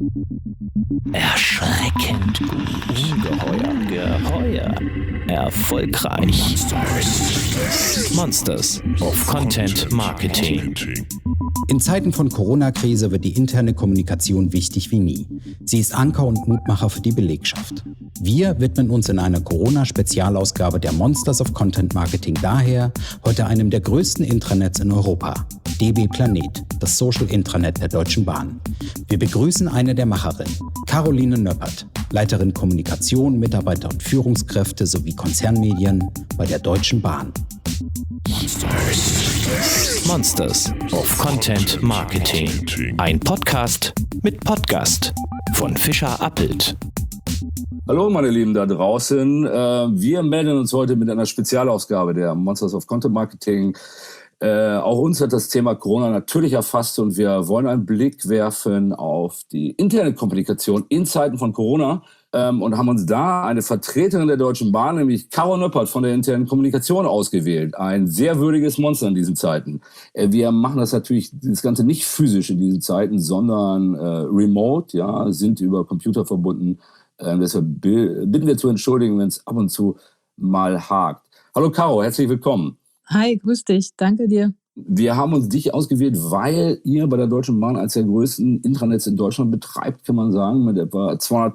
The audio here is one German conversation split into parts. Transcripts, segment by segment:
Erschreckend gut. Geheuer. Erfolgreich. Monsters of Content Marketing. In Zeiten von Corona-Krise wird die interne Kommunikation wichtig wie nie. Sie ist Anker und Mutmacher für die Belegschaft. Wir widmen uns in einer Corona-Spezialausgabe der Monsters of Content Marketing daher heute einem der größten Intranets in Europa, DB Planet, das Social Intranet der Deutschen Bahn. Wir begrüßen eine der Macherinnen, Caroline Nöppert, Leiterin Kommunikation, Mitarbeiter und Führungskräfte sowie Konzernmedien bei der Deutschen Bahn. Monsters of Content Marketing. Ein Podcast mit Podcast von Fischer Appelt. Hallo meine Lieben da draußen. Wir melden uns heute mit einer Spezialausgabe der Monsters of Content Marketing. Auch uns hat das Thema Corona natürlich erfasst und wir wollen einen Blick werfen auf die interne Kommunikation in Zeiten von Corona und haben uns da eine Vertreterin der Deutschen Bahn, nämlich Caro Nöppert von der internen Kommunikation ausgewählt. Ein sehr würdiges Monster in diesen Zeiten. Wir machen das natürlich, das Ganze nicht physisch in diesen Zeiten, sondern remote, ja, sind über Computer verbunden. Deshalb bitten wir zu entschuldigen, wenn es ab und zu mal hakt. Hallo Caro, herzlich willkommen. Hi, grüß dich. Danke dir. Wir haben uns dich ausgewählt, weil ihr bei der Deutschen Bahn als der größten Intranets in Deutschland betreibt, kann man sagen, mit etwa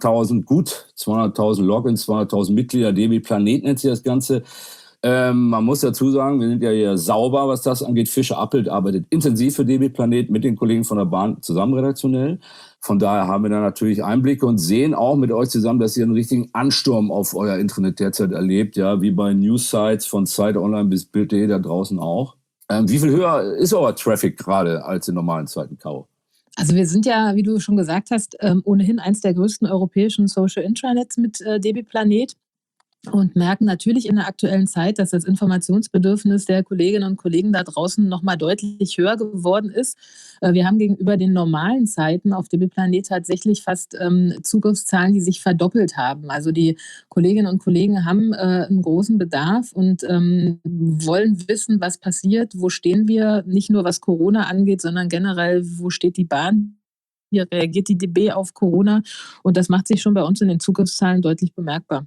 200.000 Logins, 200.000 Mitglieder. DB Planet nennt sich das Ganze. Man muss dazu sagen, wir sind ja hier sauber, was das angeht. Fischer Appelt arbeitet intensiv für DB Planet mit den Kollegen von der Bahn zusammen redaktionell. Von daher haben wir da natürlich Einblicke und sehen auch mit euch zusammen, dass ihr einen richtigen Ansturm auf euer Intranet derzeit erlebt, ja, wie bei News-Sites von Zeit Online bis Bild.de da draußen auch. Wie viel höher ist euer Traffic gerade als in normalen Zeiten, Caro? Also wir sind ja, wie du schon gesagt hast, ohnehin eins der größten europäischen Social Intranets mit DB Planet. Und merken natürlich in der aktuellen Zeit, dass das Informationsbedürfnis der Kolleginnen und Kollegen da draußen nochmal deutlich höher geworden ist. Wir haben gegenüber den normalen Zeiten auf DB Planet tatsächlich fast Zugriffszahlen, die sich verdoppelt haben. Also die Kolleginnen und Kollegen haben einen großen Bedarf und wollen wissen, was passiert, wo stehen wir, nicht nur was Corona angeht, sondern generell, wo steht die Bahn, wie reagiert die DB auf Corona. Und das macht sich schon bei uns in den Zugriffszahlen deutlich bemerkbar.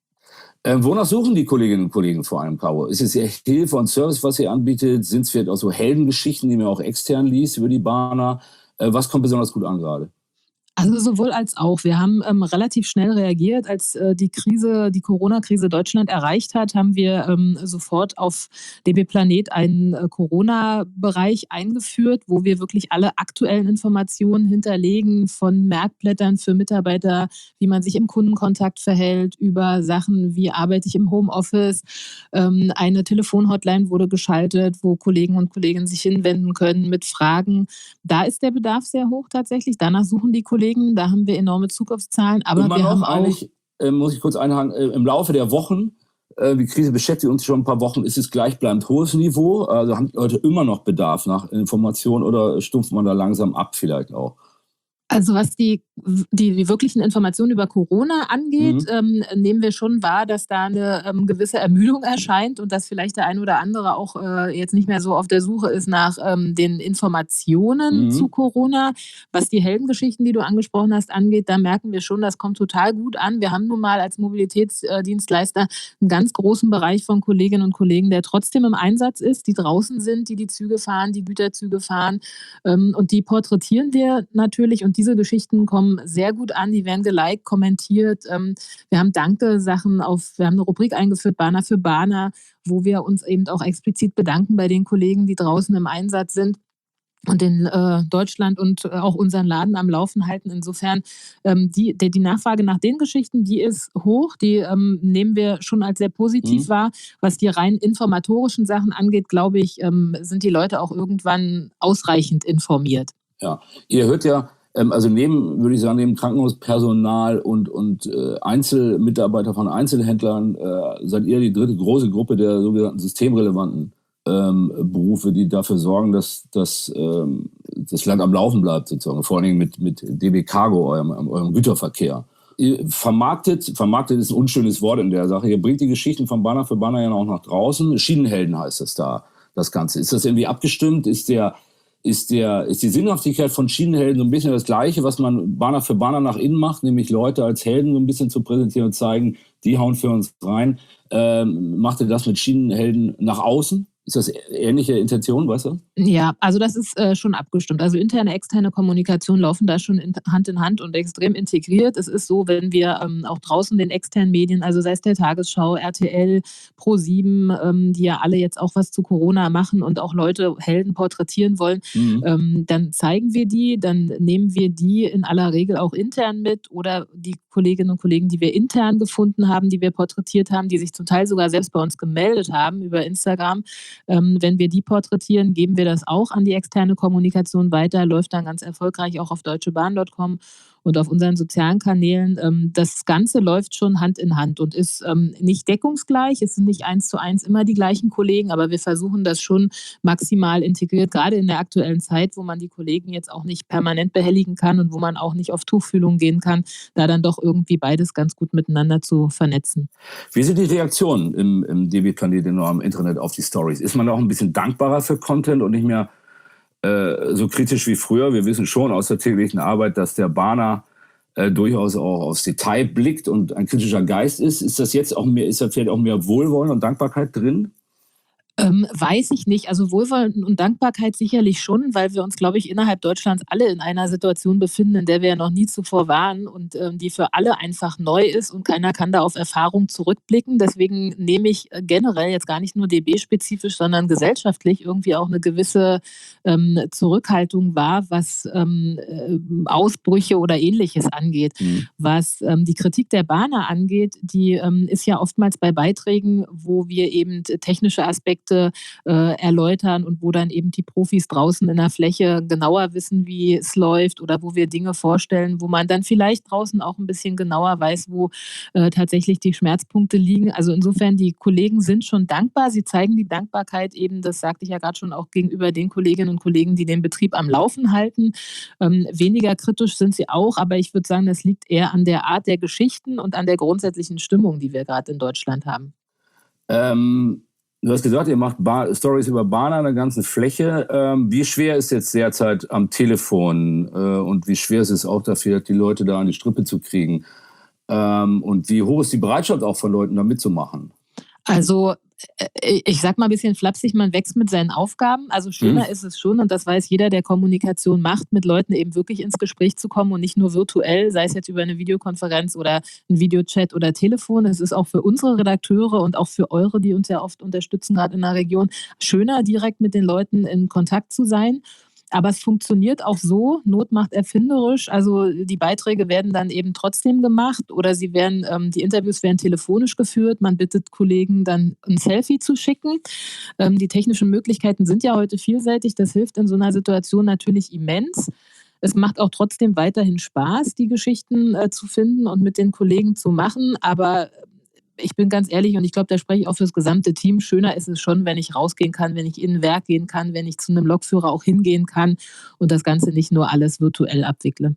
Wonach suchen die Kolleginnen und Kollegen vor allem, Caro? Ist es echt Hilfe und Service, was ihr anbietet? Sind es vielleicht auch so Heldengeschichten, die man auch extern liest über die Bahner? Was kommt besonders gut an gerade? Also sowohl als auch. Wir haben relativ schnell reagiert, als die Corona-Krise Deutschland erreicht hat, haben wir sofort auf DB Planet einen Corona-Bereich eingeführt, wo wir wirklich alle aktuellen Informationen hinterlegen, von Merkblättern für Mitarbeiter, wie man sich im Kundenkontakt verhält, über Sachen wie arbeite ich im Homeoffice. Eine Telefonhotline wurde geschaltet, wo Kollegen und Kolleginnen sich hinwenden können mit Fragen. Da ist der Bedarf sehr hoch tatsächlich. Danach suchen die Kollegen. Da haben wir enorme Zugriffszahlen, aber immer wir noch haben auch... muss ich kurz einhaken, im Laufe der Wochen, die Krise beschäftigt uns schon ein paar Wochen, ist es gleichbleibend hohes Niveau? Also haben die Leute immer noch Bedarf nach Informationen oder stumpft man da langsam ab vielleicht auch? Also was die wirklichen Informationen über Corona angeht, nehmen wir schon wahr, dass da eine gewisse Ermüdung erscheint und dass vielleicht der ein oder andere auch jetzt nicht mehr so auf der Suche ist nach den Informationen zu Corona. Was die Heldengeschichten, die du angesprochen hast, angeht, da merken wir schon, das kommt total gut an. Wir haben nun mal als Mobilitätsdienstleister einen ganz großen Bereich von Kolleginnen und Kollegen, der trotzdem im Einsatz ist, die draußen sind, die Züge fahren, die Güterzüge fahren, und die porträtieren wir natürlich und diese Geschichten kommen sehr gut an, die werden geliked, kommentiert. Wir haben Danke-Sachen wir haben eine Rubrik eingeführt, Bahner für Bahner, wo wir uns eben auch explizit bedanken bei den Kollegen, die draußen im Einsatz sind und in Deutschland und auch unseren Laden am Laufen halten. Insofern, die Nachfrage nach den Geschichten, die ist hoch, die nehmen wir schon als sehr positiv wahr. Was die rein informatorischen Sachen angeht, glaube ich, sind die Leute auch irgendwann ausreichend informiert. Ja, ihr hört ja, also neben Krankenhauspersonal und Einzelmitarbeiter von Einzelhändlern seid ihr die dritte große Gruppe der sogenannten systemrelevanten Berufe, die dafür sorgen, dass das Land am Laufen bleibt, sozusagen, vor allen Dingen mit DB Cargo, eurem Güterverkehr. Ihr vermarktet ist ein unschönes Wort in der Sache. Ihr bringt die Geschichten von Bahner für Bahner ja auch nach draußen. Schienenhelden heißt das da, das Ganze. Ist das irgendwie abgestimmt? Ist ist die Sinnhaftigkeit von Schienenhelden so ein bisschen das Gleiche, was man Banner für Banner nach innen macht, nämlich Leute als Helden so ein bisschen zu präsentieren und zeigen, die hauen für uns rein. Macht ihr das mit Schienenhelden nach außen? Ist das ähnliche Intention, weißt du? Ja, also das ist schon abgestimmt. Also interne, externe Kommunikation laufen da schon Hand in Hand und extrem integriert. Es ist so, wenn wir auch draußen den externen Medien, also sei es der Tagesschau, RTL, Pro7, die ja alle jetzt auch was zu Corona machen und auch Leute, Helden porträtieren wollen, dann zeigen wir die, dann nehmen wir die in aller Regel auch intern mit oder die Kolleginnen und Kollegen, die wir intern gefunden haben, die wir porträtiert haben, die sich zum Teil sogar selbst bei uns gemeldet haben über Instagram. Wenn wir die porträtieren, geben wir das auch an die externe Kommunikation weiter, läuft dann ganz erfolgreich auch auf deutschebahn.com und auf unseren sozialen Kanälen. Das Ganze läuft schon Hand in Hand und ist nicht deckungsgleich. Es sind nicht 1:1 immer die gleichen Kollegen, aber wir versuchen das schon maximal integriert, gerade in der aktuellen Zeit, wo man die Kollegen jetzt auch nicht permanent behelligen kann und wo man auch nicht auf Tuchfühlung gehen kann, da dann doch irgendwie beides ganz gut miteinander zu vernetzen. Wie sind die Reaktionen im DB-Planet im Internet auf die Stories? Ist man auch ein bisschen dankbarer für Content und nicht mehr so kritisch wie früher? Wir wissen schon aus der täglichen Arbeit, dass der Bahner durchaus auch aufs Detail blickt und ein kritischer Geist ist. Ist das jetzt auch mehr, ist da vielleicht auch mehr Wohlwollen und Dankbarkeit drin? Weiß ich nicht. Also Wohlwollen und Dankbarkeit sicherlich schon, weil wir uns, glaube ich, innerhalb Deutschlands alle in einer Situation befinden, in der wir ja noch nie zuvor waren und die für alle einfach neu ist und keiner kann da auf Erfahrung zurückblicken. Deswegen nehme ich generell jetzt gar nicht nur DB-spezifisch, sondern gesellschaftlich irgendwie auch eine gewisse Zurückhaltung wahr, was Ausbrüche oder Ähnliches angeht. Was die Kritik der Bahner angeht, die ist ja oftmals bei Beiträgen, wo wir eben technische Aspekte erläutern und wo dann eben die Profis draußen in der Fläche genauer wissen, wie es läuft oder wo wir Dinge vorstellen, wo man dann vielleicht draußen auch ein bisschen genauer weiß, wo tatsächlich die Schmerzpunkte liegen. Also insofern, die Kollegen sind schon dankbar. Sie zeigen die Dankbarkeit eben, das sagte ich ja gerade schon, auch gegenüber den Kolleginnen und Kollegen, die den Betrieb am Laufen halten. Weniger kritisch sind sie auch, aber ich würde sagen, das liegt eher an der Art der Geschichten und an der grundsätzlichen Stimmung, die wir gerade in Deutschland haben. Du hast gesagt, ihr macht Stories über Bahner an der ganzen Fläche. Wie schwer ist jetzt derzeit am Telefon und wie schwer ist es auch dafür, die Leute da an die Strippe zu kriegen? Und wie hoch ist die Bereitschaft auch von Leuten, da mitzumachen? Also ich sag mal ein bisschen flapsig, man wächst mit seinen Aufgaben. Also schöner ist es schon, und das weiß jeder, der Kommunikation macht, mit Leuten eben wirklich ins Gespräch zu kommen und nicht nur virtuell, sei es jetzt über eine Videokonferenz oder ein Videochat oder Telefon. Es ist auch für unsere Redakteure und auch für eure, die uns ja oft unterstützen, gerade in der Region, schöner, direkt mit den Leuten in Kontakt zu sein. Aber es funktioniert auch so, Not macht erfinderisch. Also die Beiträge werden dann eben trotzdem gemacht oder die Interviews werden telefonisch geführt. Man bittet Kollegen dann ein Selfie zu schicken. Die technischen Möglichkeiten sind ja heute vielseitig. Das hilft in so einer Situation natürlich immens. Es macht auch trotzdem weiterhin Spaß, die Geschichten zu finden und mit den Kollegen zu machen. Aber ich bin ganz ehrlich und ich glaube, da spreche ich auch für das gesamte Team. Schöner ist es schon, wenn ich rausgehen kann, wenn ich in ein Werk gehen kann, wenn ich zu einem Lokführer auch hingehen kann und das Ganze nicht nur alles virtuell abwickle.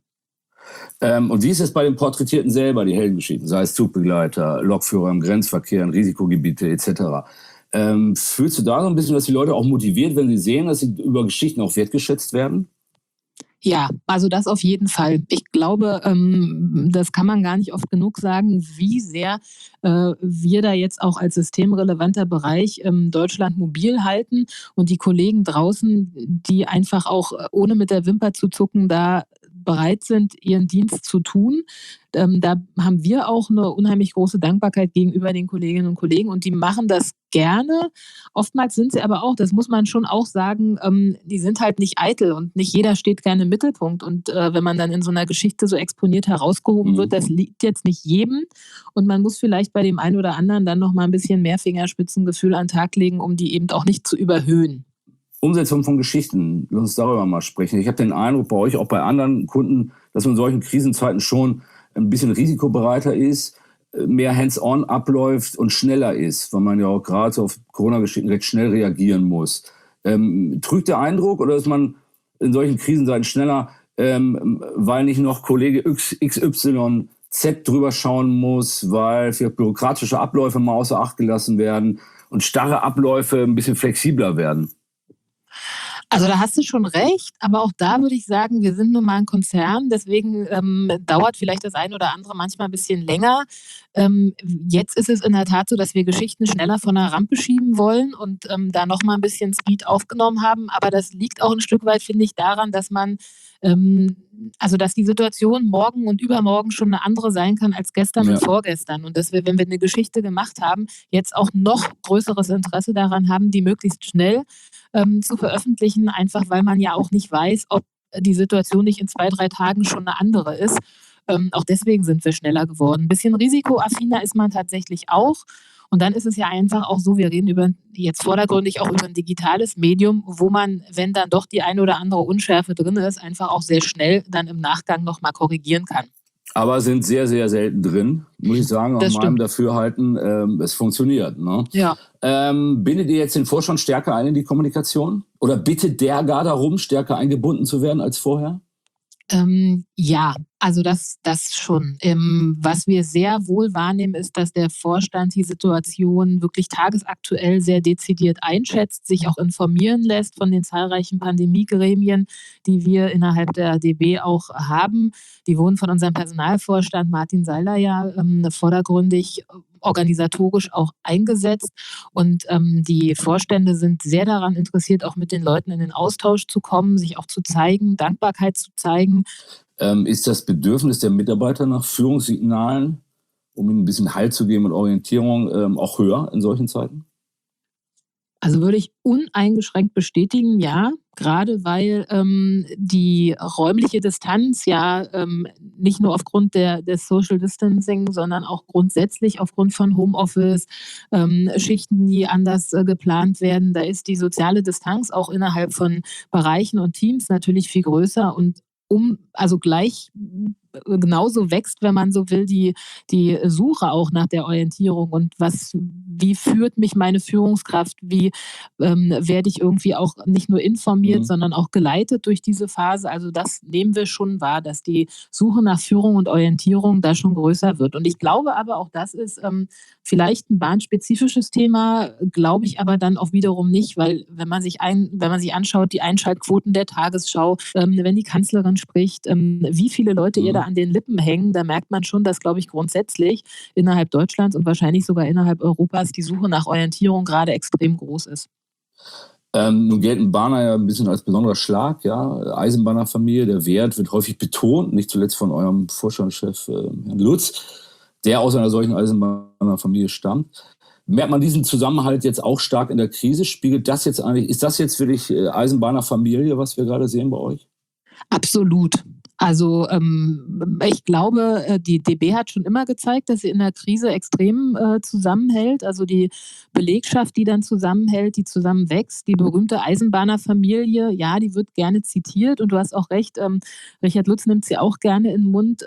Und wie ist es bei den Porträtierten selber, die Heldengeschichten, sei es Zugbegleiter, Lokführer im Grenzverkehr, in Risikogebiete etc.? Fühlst du da so ein bisschen, dass die Leute auch motiviert, wenn sie sehen, dass sie über Geschichten auch wertgeschätzt werden? Ja, also das auf jeden Fall. Ich glaube, das kann man gar nicht oft genug sagen, wie sehr wir da jetzt auch als systemrelevanter Bereich Deutschland mobil halten und die Kollegen draußen, die einfach auch ohne mit der Wimper zu zucken da bereit sind, ihren Dienst zu tun. Da haben wir auch eine unheimlich große Dankbarkeit gegenüber den Kolleginnen und Kollegen und die machen das gerne. Oftmals sind sie aber auch, das muss man schon auch sagen, die sind halt nicht eitel und nicht jeder steht gerne im Mittelpunkt. Und wenn man dann in so einer Geschichte so exponiert herausgehoben wird, das liegt jetzt nicht jedem und man muss vielleicht bei dem einen oder anderen dann noch mal ein bisschen mehr Fingerspitzengefühl an den Tag legen, um die eben auch nicht zu überhöhen. Umsetzung von Geschichten, lass uns darüber mal sprechen. Ich habe den Eindruck bei euch, auch bei anderen Kunden, dass man in solchen Krisenzeiten schon ein bisschen risikobereiter ist, mehr hands-on abläuft und schneller ist, weil man ja auch gerade so auf Corona-Geschichten recht schnell reagieren muss. Trügt der Eindruck oder ist man in solchen Krisenzeiten schneller, weil nicht noch Kollege XYZ drüber schauen muss, weil für bürokratische Abläufe mal außer Acht gelassen werden und starre Abläufe ein bisschen flexibler werden? Also da hast du schon recht, aber auch da würde ich sagen, wir sind nun mal ein Konzern, deswegen dauert vielleicht das eine oder andere manchmal ein bisschen länger. Jetzt ist es in der Tat so, dass wir Geschichten schneller von der Rampe schieben wollen und da noch mal ein bisschen Speed aufgenommen haben, aber das liegt auch ein Stück weit, finde ich, daran, dass man also dass die Situation morgen und übermorgen schon eine andere sein kann als gestern und vorgestern und dass wir, wenn wir eine Geschichte gemacht haben, jetzt auch noch größeres Interesse daran haben, die möglichst schnell zu veröffentlichen, einfach weil man ja auch nicht weiß, ob die Situation nicht in 2, 3 Tagen schon eine andere ist. Auch deswegen sind wir schneller geworden. Ein bisschen risikoaffiner ist man tatsächlich auch. Und dann ist es ja einfach auch so, wir reden über jetzt vordergründig auch über ein digitales Medium, wo man, wenn dann doch die eine oder andere Unschärfe drin ist, einfach auch sehr schnell dann im Nachgang nochmal korrigieren kann. Aber sind sehr, sehr selten drin, muss ich sagen, aus meinem Dafürhalten. Es funktioniert. Ne? Ja. Bindet ihr jetzt den Vorstand stärker ein in die Kommunikation? Oder bittet der gar darum, stärker eingebunden zu werden als vorher? Ja, also das schon. Was wir sehr wohl wahrnehmen, ist, dass der Vorstand die Situation wirklich tagesaktuell sehr dezidiert einschätzt, sich auch informieren lässt von den zahlreichen Pandemiegremien, die wir innerhalb der DB auch haben. Die wurden von unserem Personalvorstand Martin Seiler ja vordergründig organisatorisch auch eingesetzt und die Vorstände sind sehr daran interessiert, auch mit den Leuten in den Austausch zu kommen, sich auch zu zeigen, Dankbarkeit zu zeigen. Ist das Bedürfnis der Mitarbeiter nach Führungssignalen, um ihnen ein bisschen Halt zu geben und Orientierung, auch höher in solchen Zeiten? Also würde ich uneingeschränkt bestätigen, ja, gerade weil die räumliche Distanz ja nicht nur aufgrund des Social Distancing, sondern auch grundsätzlich aufgrund von Homeoffice, Schichten, die anders geplant werden, da ist die soziale Distanz auch innerhalb von Bereichen und Teams natürlich viel größer und also gleich genauso wächst, wenn man so will, die Suche auch nach der Orientierung und wie führt mich meine Führungskraft, wie werde ich irgendwie auch nicht nur informiert, sondern auch geleitet durch diese Phase. Also das nehmen wir schon wahr, dass die Suche nach Führung und Orientierung da schon größer wird. Und ich glaube aber auch, das ist vielleicht ein bahnspezifisches Thema, glaube ich aber dann auch wiederum nicht, weil wenn man sich anschaut, die Einschaltquoten der Tagesschau, wenn die Kanzlerin spricht, wie viele Leute ihr da an den Lippen hängen, da merkt man schon, dass, glaube ich, grundsätzlich innerhalb Deutschlands und wahrscheinlich sogar innerhalb Europas die Suche nach Orientierung gerade extrem groß ist. Nun gelten Bahner ja ein bisschen als besonderer Schlag, ja. Eisenbahnerfamilie, der Wert wird häufig betont, nicht zuletzt von eurem Vorstandschef Herrn Lutz, der aus einer solchen Eisenbahnerfamilie stammt. Merkt man diesen Zusammenhalt jetzt auch stark in der Krise? Spiegelt das jetzt eigentlich, ist das jetzt wirklich Eisenbahnerfamilie, was wir gerade sehen bei euch? Absolut. Also ich glaube, die DB hat schon immer gezeigt, dass sie in der Krise extrem zusammenhält. Also die Belegschaft, die dann zusammenhält, die zusammenwächst. Die berühmte Eisenbahnerfamilie, ja, die wird gerne zitiert. Und du hast auch recht, Richard Lutz nimmt sie auch gerne in den Mund.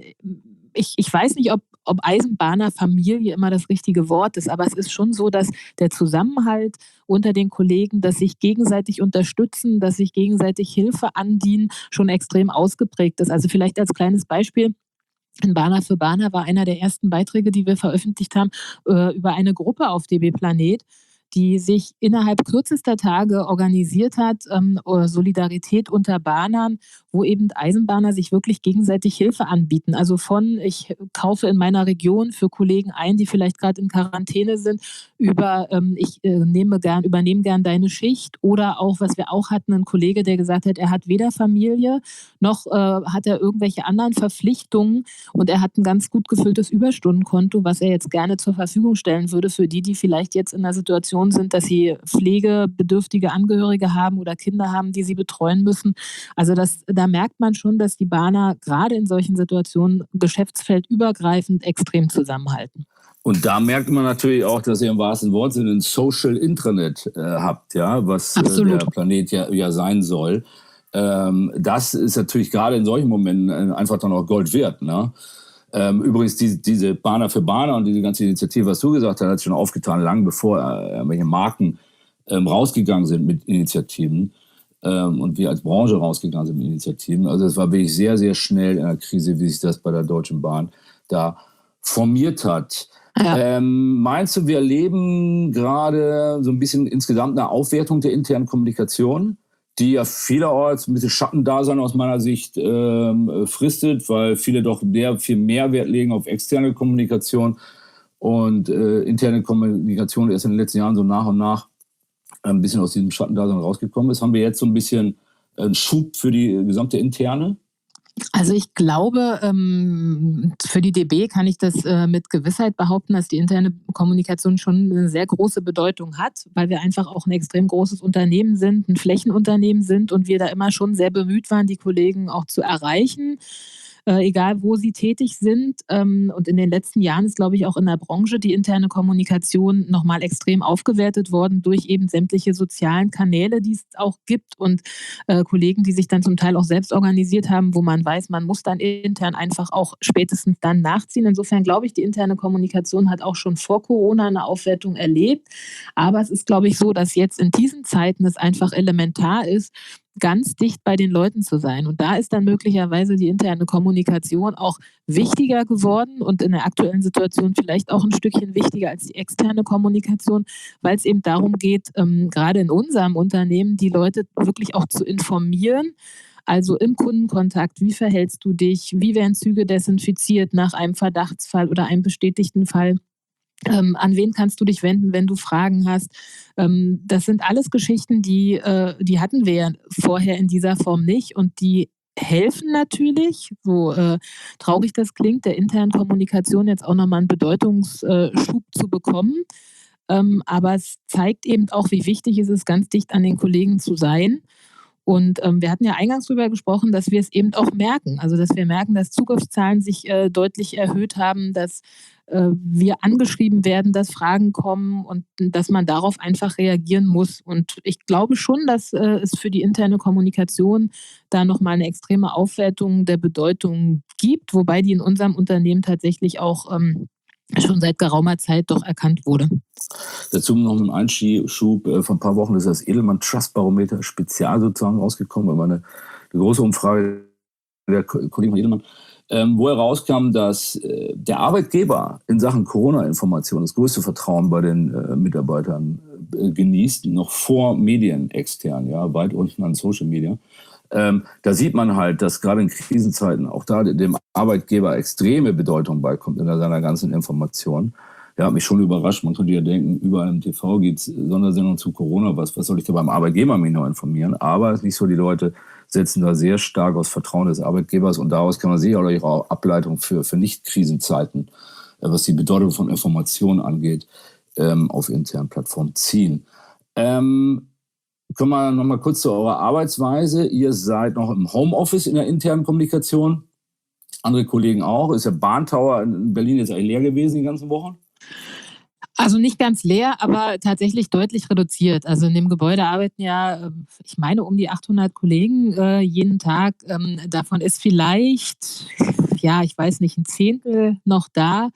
Ich weiß nicht, ob Eisenbahnerfamilie immer das richtige Wort ist, aber es ist schon so, dass der Zusammenhalt unter den Kollegen, dass sich gegenseitig unterstützen, dass sich gegenseitig Hilfe andienen, schon extrem ausgeprägt ist. Also vielleicht als kleines Beispiel. In Bahner für Bahner war einer der ersten Beiträge, die wir veröffentlicht haben, über eine Gruppe auf DB Planet, die sich innerhalb kürzester Tage organisiert hat, Solidarität unter Bahnern, wo eben Eisenbahner sich wirklich gegenseitig Hilfe anbieten. Also ich kaufe in meiner Region für Kollegen ein, die vielleicht gerade in Quarantäne sind, über ich übernehme gern deine Schicht oder auch, was wir auch hatten, ein Kollege, der gesagt hat, er hat weder Familie noch hat er irgendwelche anderen Verpflichtungen und er hat ein ganz gut gefülltes Überstundenkonto, was er jetzt gerne zur Verfügung stellen würde für die vielleicht jetzt in der Situation sind, dass sie pflegebedürftige Angehörige haben oder Kinder haben, die sie betreuen müssen. Also da merkt man schon, dass die Bahner gerade in solchen Situationen geschäftsfeldübergreifend extrem zusammenhalten. Und da merkt man natürlich auch, dass ihr im wahrsten Wortsinne ein Social Intranet habt, ja, was der Planet ja sein soll. Das ist natürlich gerade in solchen Momenten einfach dann auch Gold wert, ne? Übrigens, diese Bahner für Bahner und diese ganze Initiative, was du gesagt hast, hat schon aufgetan, lang bevor irgendwelche Marken rausgegangen sind mit Initiativen und wir als Branche rausgegangen sind mit Initiativen. Also es war wirklich sehr, sehr schnell in der Krise, wie sich das bei der Deutschen Bahn da formiert hat. Ja. Meinst du, wir erleben gerade so ein bisschen insgesamt eine Aufwertung der internen Kommunikation, die ja vielerorts ein bisschen Schattendasein aus meiner Sicht fristet, weil viele doch viel mehr Wert legen auf externe Kommunikation und interne Kommunikation erst in den letzten Jahren so nach und nach ein bisschen aus diesem Schattendasein rausgekommen ist. Haben wir jetzt so ein bisschen einen Schub für die gesamte Interne? Also ich glaube, für die DB kann ich das mit Gewissheit behaupten, dass die interne Kommunikation schon eine sehr große Bedeutung hat, weil wir einfach auch ein extrem großes Unternehmen sind, ein Flächenunternehmen sind und wir da immer schon sehr bemüht waren, die Kollegen auch zu erreichen, egal wo sie tätig sind. Und in den letzten Jahren ist, glaube ich, auch in der Branche die interne Kommunikation nochmal extrem aufgewertet worden durch eben sämtliche sozialen Kanäle, die es auch gibt und Kollegen, die sich dann zum Teil auch selbst organisiert haben, wo man weiß, man muss dann intern einfach auch spätestens dann nachziehen. Insofern glaube ich, die interne Kommunikation hat auch schon vor Corona eine Aufwertung erlebt. Aber es ist, glaube ich, so, dass jetzt in diesen Zeiten es einfach elementar ist, ganz dicht bei den Leuten zu sein. Und da ist dann möglicherweise die interne Kommunikation auch wichtiger geworden und in der aktuellen Situation vielleicht auch ein Stückchen wichtiger als die externe Kommunikation, weil es eben darum geht, gerade in unserem Unternehmen die Leute wirklich auch zu informieren. Also im Kundenkontakt, wie verhältst du dich, wie werden Züge desinfiziert nach einem Verdachtsfall oder einem bestätigten Fall. An wen kannst du dich wenden, wenn du Fragen hast? Das sind alles Geschichten, die hatten wir ja vorher in dieser Form nicht und die helfen natürlich, so traurig das klingt, der internen Kommunikation jetzt auch nochmal einen Bedeutungsschub zu bekommen. Aber es zeigt eben auch, wie wichtig es ist, ganz dicht an den Kollegen zu sein. Und wir hatten ja eingangs darüber gesprochen, dass wir es eben auch merken. Also dass wir merken, dass Zugriffszahlen sich deutlich erhöht haben, dass wir angeschrieben werden, dass Fragen kommen und dass man darauf einfach reagieren muss. Und ich glaube schon, dass es für die interne Kommunikation da nochmal eine extreme Aufwertung der Bedeutung gibt, wobei die in unserem Unternehmen tatsächlich auch schon seit geraumer Zeit doch erkannt wurde. Dazu noch einen Einschub. Vor ein paar Wochen ist das Edelmann Trust Barometer Spezial sozusagen rausgekommen, aber eine große Umfrage der Kollegen von Edelmann, wo herauskam, dass der Arbeitgeber in Sachen Corona-Information das größte Vertrauen bei den Mitarbeitern genießt, noch vor Medien extern, ja, weit unten an Social Media. Da sieht man halt, dass gerade in Krisenzeiten auch da dem Arbeitgeber extreme Bedeutung beikommt in seiner ganzen Information. Der hat mich schon überrascht. Man könnte ja denken, überall im TV gibt es Sondersendungen zu Corona. Was soll ich da beim Arbeitgeber mich noch informieren? Aber es ist nicht so, die Leute setzen da sehr stark aus Vertrauen des Arbeitgebers und daraus kann man sicher auch ihre Ableitung für Nicht-Krisenzeiten, was die Bedeutung von Informationen angeht, auf internen Plattformen ziehen. Kommen wir noch mal kurz zu eurer Arbeitsweise. Ihr seid noch im Homeoffice in der internen Kommunikation. Andere Kollegen auch. Ist der Bahntower in Berlin jetzt eigentlich leer gewesen die ganzen Wochen? Also nicht ganz leer, aber tatsächlich deutlich reduziert. Also in dem Gebäude arbeiten ja, ich meine, um die 800 Kollegen jeden Tag. Davon ist vielleicht, ja, ich weiß nicht, ein Zehntel noch da.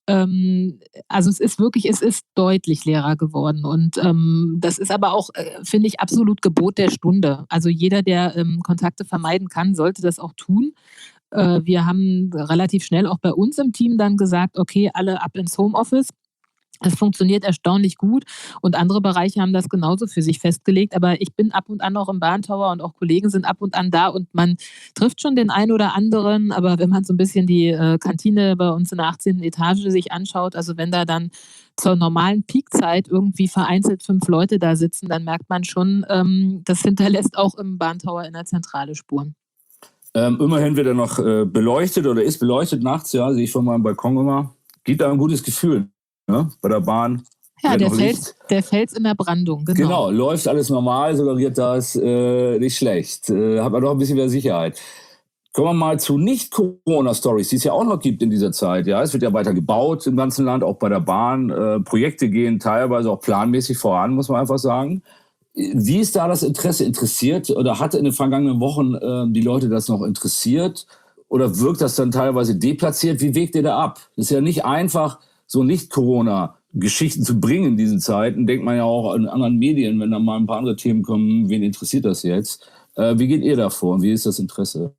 Also es ist deutlich leerer geworden und das ist aber auch, finde ich, absolut Gebot der Stunde. Also jeder, der Kontakte vermeiden kann, sollte das auch tun. Wir haben relativ schnell auch bei uns im Team dann gesagt, okay, alle ab ins Homeoffice. Es funktioniert erstaunlich gut und andere Bereiche haben das genauso für sich festgelegt. Aber ich bin ab und an auch im Bahntower und auch Kollegen sind ab und an da und man trifft schon den einen oder anderen. Aber wenn man so ein bisschen die Kantine bei uns in der 18. Etage sich anschaut, also wenn da dann zur normalen Peakzeit irgendwie vereinzelt 5 Leute da sitzen, dann merkt man schon, das hinterlässt auch im Bahntower in der Zentrale Spuren. Immerhin wird er noch beleuchtet oder ist beleuchtet nachts, ja, sehe ich von meinem Balkon immer. Gibt da ein gutes Gefühl. Ja, bei der Bahn. Ja, der Fels in der Brandung, genau. Genau, läuft alles normal, suggeriert das nicht schlecht. Hat man doch ein bisschen mehr Sicherheit. Kommen wir mal zu Nicht-Corona-Stories, die es ja auch noch gibt in dieser Zeit. Ja, es wird ja weiter gebaut im ganzen Land, auch bei der Bahn. Projekte gehen teilweise auch planmäßig voran, muss man einfach sagen. Wie ist da das Interesse? Interessiert oder hat in den vergangenen Wochen die Leute das noch interessiert? Oder wirkt das dann teilweise deplatziert? Wie wägt ihr da ab? Das ist ja nicht einfach, so Nicht-Corona-Geschichten zu bringen in diesen Zeiten, denkt man ja auch an anderen Medien, wenn da mal ein paar andere Themen kommen, wen interessiert das jetzt? Wie geht ihr da vor und wie ist das Interesse?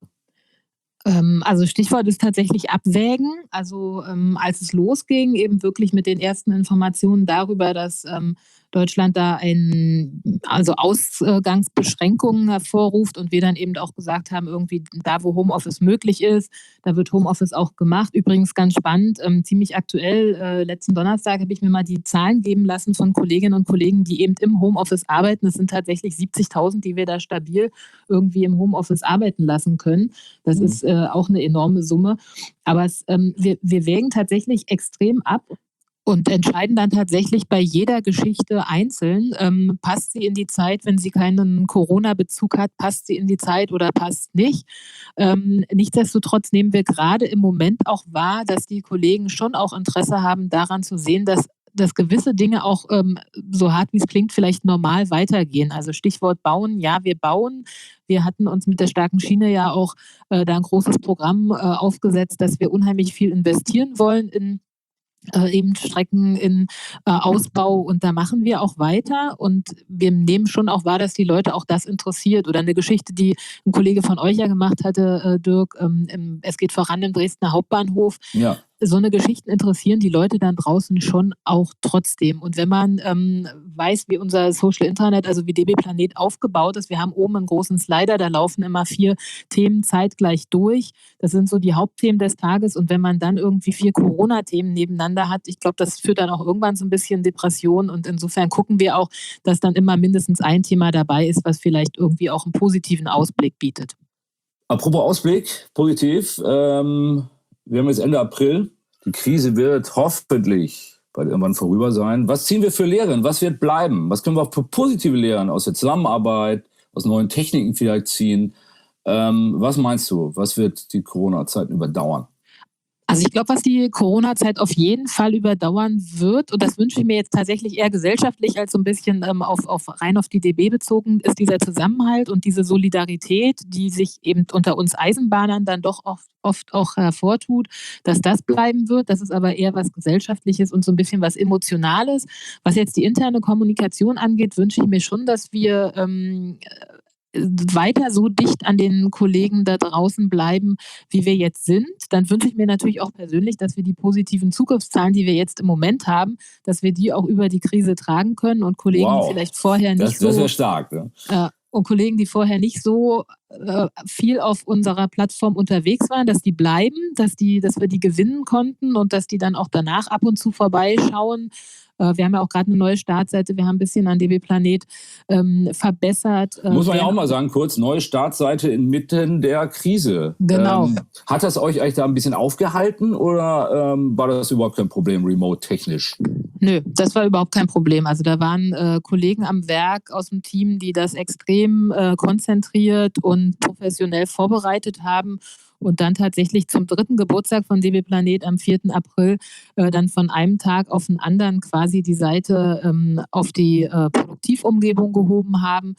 Also Stichwort ist tatsächlich Abwägen. Also als es losging, eben wirklich mit den ersten Informationen darüber, dass Deutschland da Ausgangsbeschränkungen hervorruft und wir dann eben auch gesagt haben, irgendwie da, wo Homeoffice möglich ist, da wird Homeoffice auch gemacht. Übrigens ganz spannend, ziemlich aktuell, letzten Donnerstag habe ich mir mal die Zahlen geben lassen von Kolleginnen und Kollegen, die eben im Homeoffice arbeiten. Es sind tatsächlich 70.000, die wir da stabil irgendwie im Homeoffice arbeiten lassen können. Das ist auch eine enorme Summe. Aber wir wägen tatsächlich extrem ab und entscheiden dann tatsächlich bei jeder Geschichte einzeln, passt sie in die Zeit, wenn sie keinen Corona-Bezug hat, passt sie in die Zeit oder passt nicht. Nichtsdestotrotz nehmen wir gerade im Moment auch wahr, dass die Kollegen schon auch Interesse haben, daran zu sehen, dass gewisse Dinge auch, so hart wie es klingt, vielleicht normal weitergehen. Also Stichwort Bauen, ja, wir bauen. Wir hatten uns mit der starken Schiene ja auch da ein großes Programm aufgesetzt, dass wir unheimlich viel investieren wollen in eben Strecken, in Ausbau, und da machen wir auch weiter und wir nehmen schon auch wahr, dass die Leute auch das interessiert. Oder eine Geschichte, die ein Kollege von euch ja gemacht hatte, Dirk, es geht voran im Dresdner Hauptbahnhof. Ja. So eine Geschichten interessieren die Leute dann draußen schon auch trotzdem. Und wenn man weiß, wie unser Social Intranet, also wie DB Planet aufgebaut ist, wir haben oben einen großen Slider, da laufen immer 4 Themen zeitgleich durch. Das sind so die Hauptthemen des Tages. Und wenn man dann irgendwie 4 Corona-Themen nebeneinander hat, ich glaube, das führt dann auch irgendwann so ein bisschen Depression. Und insofern gucken wir auch, dass dann immer mindestens ein Thema dabei ist, was vielleicht irgendwie auch einen positiven Ausblick bietet. Apropos Ausblick, positiv. Wir haben jetzt Ende April. Die Krise wird hoffentlich bald irgendwann vorüber sein. Was ziehen wir für Lehren? Was wird bleiben? Was können wir auch für positive Lehren aus der Zusammenarbeit, aus neuen Techniken vielleicht ziehen? Was meinst du? Was wird die Corona-Zeit überdauern? Also ich glaube, was die Corona-Zeit auf jeden Fall überdauern wird, und das wünsche ich mir jetzt tatsächlich eher gesellschaftlich als so ein bisschen rein auf die DB bezogen, ist dieser Zusammenhalt und diese Solidarität, die sich eben unter uns Eisenbahnern dann doch oft auch hervortut, dass das bleiben wird. Das ist aber eher was Gesellschaftliches und so ein bisschen was Emotionales. Was jetzt die interne Kommunikation angeht, wünsche ich mir schon, dass wir weiter so dicht an den Kollegen da draußen bleiben, wie wir jetzt sind. Dann wünsche ich mir natürlich auch persönlich, dass wir die positiven Zugriffszahlen, die wir jetzt im Moment haben, dass wir die auch über die Krise tragen können, und Kollegen, die vielleicht vorher nicht das wäre stark, ne? Und Kollegen, die vorher nicht so viel auf unserer Plattform unterwegs waren, dass die bleiben, dass wir die gewinnen konnten und dass die dann auch danach ab und zu vorbeischauen. Wir haben ja auch gerade eine neue Startseite, wir haben ein bisschen an DB Planet verbessert. Muss man ja auch mal sagen, kurz, neue Startseite inmitten der Krise. Genau. Hat das euch eigentlich da ein bisschen aufgehalten oder war das überhaupt kein Problem, remote-technisch? Nö, das war überhaupt kein Problem. Also da waren Kollegen am Werk aus dem Team, die das extrem konzentriert und professionell vorbereitet haben und dann tatsächlich zum 3. Geburtstag von DB Planet am 4. April dann von einem Tag auf den anderen quasi die Seite auf die Produktivumgebung gehoben haben.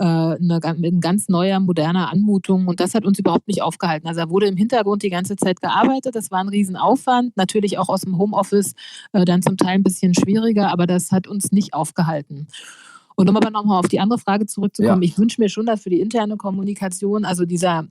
Mit ganz neuer, moderner Anmutung, und das hat uns überhaupt nicht aufgehalten. Also da wurde im Hintergrund die ganze Zeit gearbeitet, das war ein Riesenaufwand, natürlich auch aus dem Homeoffice dann zum Teil ein bisschen schwieriger, aber das hat uns nicht aufgehalten. Und um aber nochmal auf die andere Frage zurückzukommen, Ich wünsche mir schon, dass für die interne Kommunikation, also diese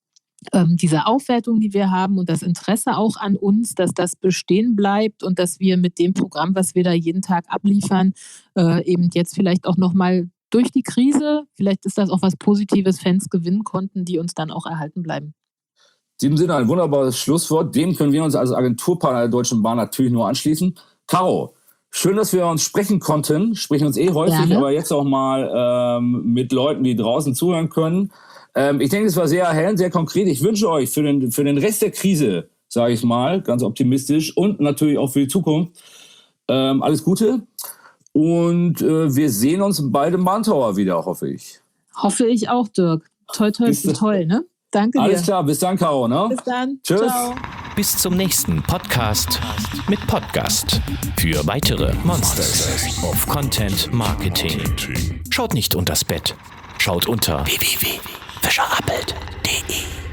Aufwertung, die wir haben und das Interesse auch an uns, dass das bestehen bleibt und dass wir mit dem Programm, was wir da jeden Tag abliefern, eben jetzt vielleicht auch nochmal durch die Krise, vielleicht ist das auch was Positives, Fans gewinnen konnten, die uns dann auch erhalten bleiben. In diesem Sinne ein wunderbares Schlusswort. Dem können wir uns als Agenturpartner der Deutschen Bahn natürlich nur anschließen. Caro, schön, dass wir uns sprechen konnten. Sprechen uns häufig, Gerne. Aber jetzt auch mal mit Leuten, die draußen zuhören können. Ich denke, es war sehr erhellend, sehr konkret. Ich wünsche euch für den Rest der Krise, sage ich mal, ganz optimistisch und natürlich auch für die Zukunft, alles Gute. Und wir sehen uns bald im Bahntower wieder, hoffe ich. Hoffe ich auch, Dirk. Toi, toi, ne? Danke dir. Alles klar, bis dann, Caro, ne? Bis dann. Tschüss. Ciao. Bis zum nächsten Podcast mit Podcast für weitere Monsters of Content Marketing. Schaut nicht unters Bett, schaut unter www.fischerappelt.de.